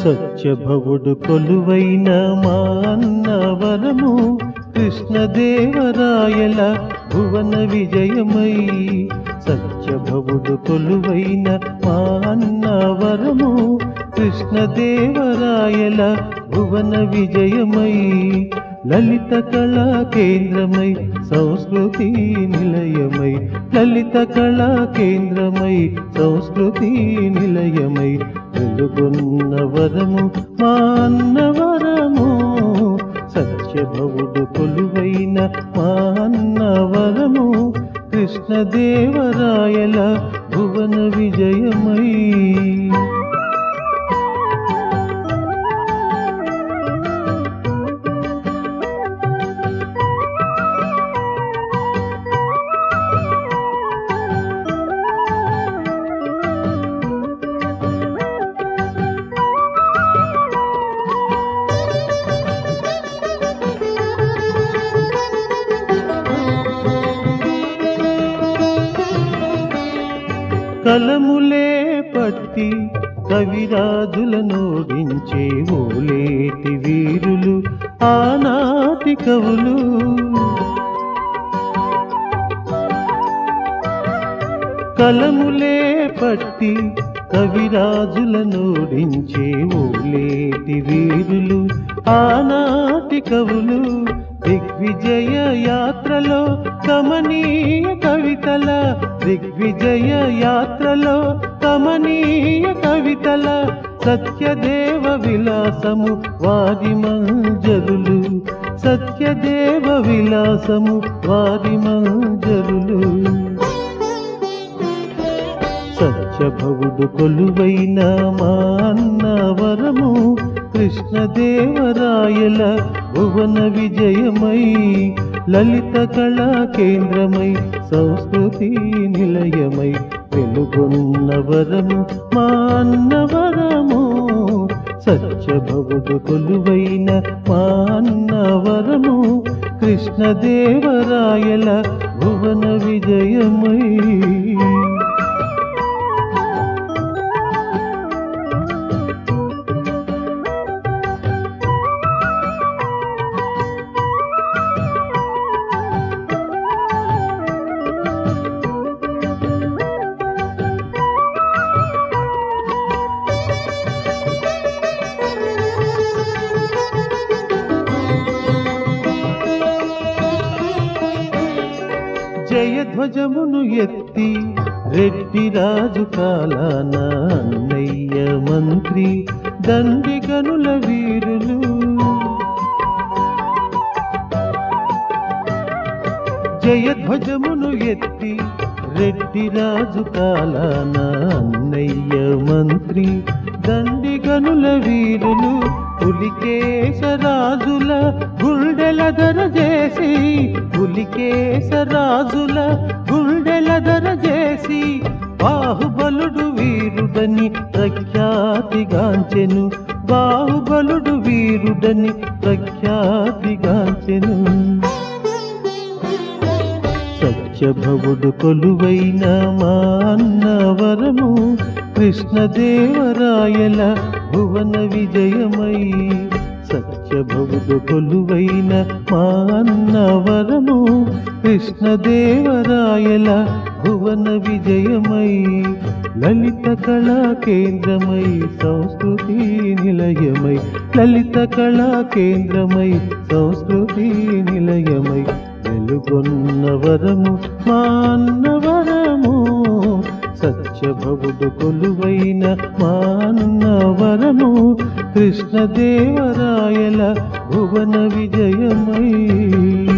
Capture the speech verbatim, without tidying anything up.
సత్యభవుడు కొలువైన మా అన్నవరము కృష్ణదేవరాయల భువన విజయమై. సత్యభవుడు కొలువైన మా అన్నవరము కృష్ణదేవరాయల భువన విజయమై. లలిత కళా కేంద్రమై సంస్కృతి నిలయమై. లలిత కళా కేంద్రమై సంస్కృతి నిలయమై. వెలుగొన్న వరము మా అన్నవరము సత్యభవుడు కొలువైన మా అన్నవరము కృష్ణదేవరాయల భువన విజయమై. కలములే పట్టి కవిరాజులనోడించే ఓలేటి వీరులు ఆనాటి కవులు. కలములే పట్టి కవిరాజులనోడించే ఓలేటి వీరులు ఆనాటి కవులు. దిగ్విజయ యాత్రలో కమనీయ కవితల. దిగ్విజయ యాత్రలో కమనీయ కవితల. సత్యదేవ విలాసము వారి మంజరులు. సత్యదేవ విలాసము వారి మంజరులు. సత్యభవుడు కొలువైన మా అన్నవరము కృష్ణదేవరాయల భువన విజయమై. లలిత కళా కేంద్రమై సంస్కృతి నిలయమై. వెలుగొన్న వరము మా అన్నవరము సత్యభవుడు కొలువైన మా అన్నవరము కృష్ణదేవరాయల భువన విజయమై. జయధ్వజమును ఎత్తి రెడ్డి రాజు కాలాన అన్నయ్య మంత్రి దండిగనుల వీరులు. జయధ్వజమును ఎత్తి రెడ్డి రాజు కాలాన అన్నయ్య మంత్రి దండిగనుల వీరులు. పులికేశరాజుల గుండెల దర చేసి. పులికేశరాజుల గుండెల దర చేసి. బాహుబలుడు వీరుడని ప్రఖ్యాతిగాంచెను. బాహుబలుడు వీరుడని ప్రఖ్యాతిగాంచెను. సత్యభవుడు కొలువైన మా అన్నవరము కృష్ణదేవరాయల భువన విజయమై. సత్యభవుడు కొలువైన మా అన్నవరము కృష్ణదేవరాయల భువన విజయమై. లలిత కళా కేంద్రమై సంస్కృతి నిలయమై. లలిత కళా కేంద్రమై సంస్కృతి నిలయమై. వెలుగొన్న వరము మా అన్నవరము సత్యభవుడు కొలువైన మా అన్నవరము కృష్ణదేవరాయల భువన విజయమై.